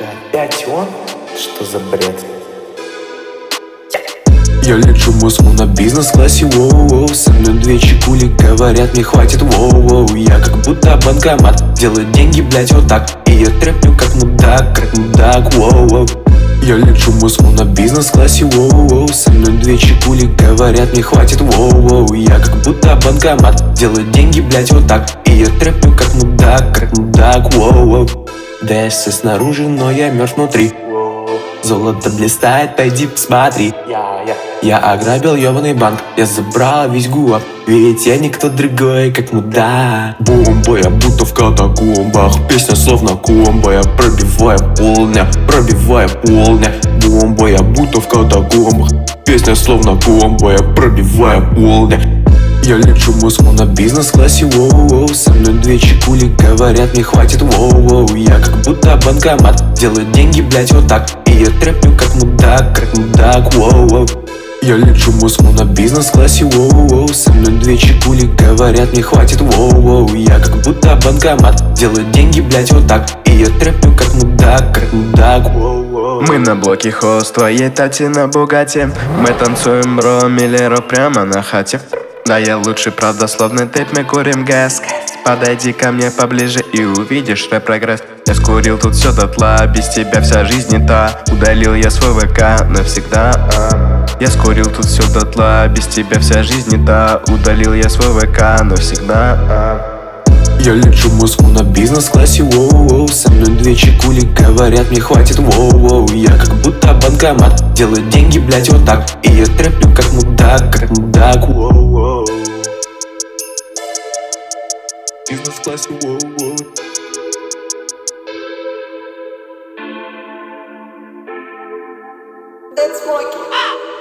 же опять он? Что за бред? Я лечу в Москву на бизнес-классе, воу-воу. Со мной две чекули, говорят, мне хватит, воу-воу. Я как будто банкомат, делаю деньги, блять, вот так. И я трэплю как мудак, воу-воу. Я лечу в Москву на бизнес-классе, воу-воу. Со мной две чекули, говорят, мне хватит, воу-воу. Я как будто банкомат, делаю деньги, блять, вот так. И я трэплю как мудак, воу-воу. Да я все снаружи, но я мертв внутри. Золото блистает, пойди посмотри. Я ограбил ёбаный банк, я забрал весь гуап. Ведь я никто другой, как мудак. Бомба, я будто в катакомбах. Песня словно комбо, я пробиваю полня. Бомба, я будто в катакомбах. Песня словно комбо, я пробиваю полня. Я лечу в Москву на бизнес-классе, воу-воу. Со мной две чекули, говорят, мне хватит, воу-воу. Я как будто банкомат, делаю деньги, блять, вот так. И я трэплю как мудак, воу-воу. Я лечу в Москву на бизнес-классе, воу-воу. Со мной две чекули, говорят, мне хватит, воу-воу. Я как будто банкомат, делаю деньги, блять, вот так. И я трэплю как мудак, воу-воу. Мы на блоке хост, твоей тати на Бугате. Мы танцуем Ромелеро прямо на хате. Да я лучший, правда, словно тейп, мы курим газ. Подойди ко мне поближе и увидишь рэп-прогресс. Я скурил тут все дотла, без тебя вся жизнь не та. Удалил я свой ВК навсегда. Я скурил тут все дотла, без тебя вся жизнь не та. Удалил я свой ВК навсегда. Я лечу в Москву на бизнес-классе, воу-воу. Со мной две чекули, говорят, мне хватит, воу-воу. Я как будто банкомат, делаю деньги, блять, вот так. И я трэплю как мудак, воу-воу. Бизнес-классе, воу-воу. That's Monkey.